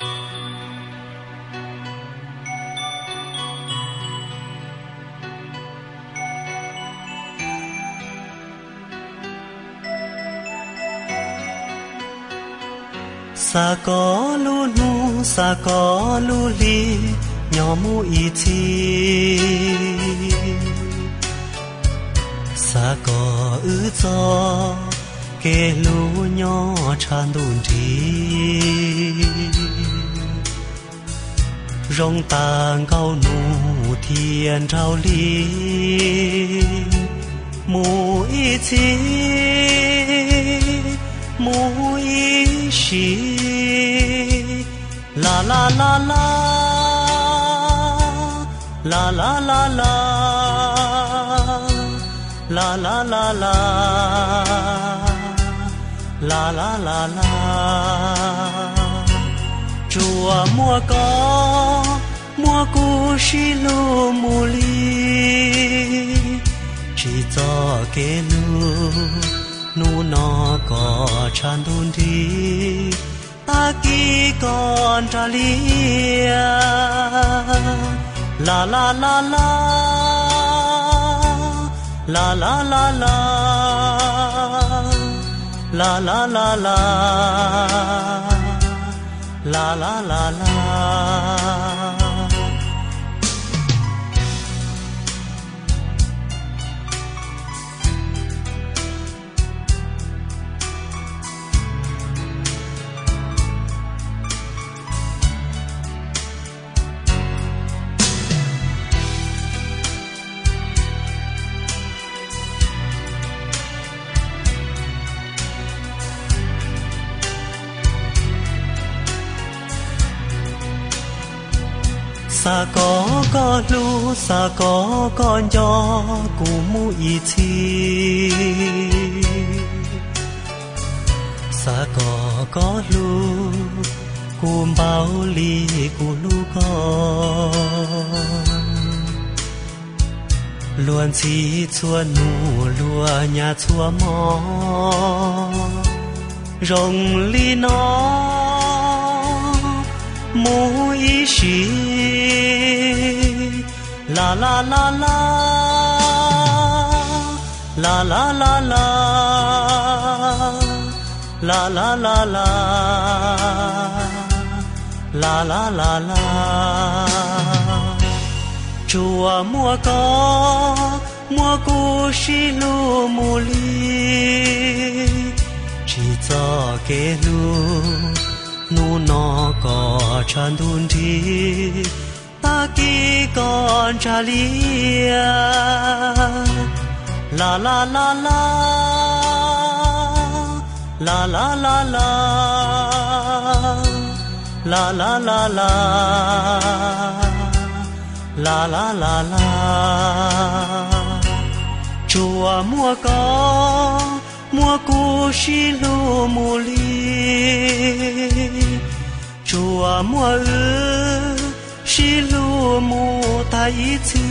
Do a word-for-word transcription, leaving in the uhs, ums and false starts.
sa có lu nu sa có lu li nhỏ mu y chi sa có ư cho kê lu nhỏ chan đun chi rong tang cao nu thiên trao li mu y chi mu y shi la la la la la la la la la la la la la la la la chùa mua có mua cu shi lu mu li chỉ cho cái lu nu nó có chan đun đi ta kỳ còn trả lia la la la la la la la la la la la la la la la la sa có có lu sa có con gió cụ mu y chi sa có có lu cụ bao ly cụ lu con luôn chi chua nu lúa nhà chua mò rồng ly nó mu y shi la la la la la la la la la la la la la la la la chùa mua có mua cu shi lu mu li chỉ cho cái lu nu nó có chan đun đi ta kỳ còn trả lia la la la la la la la la la la la la la la la la chùa mua có mua cu shi lu mu li chùa mua ư shi lu mu ta y chi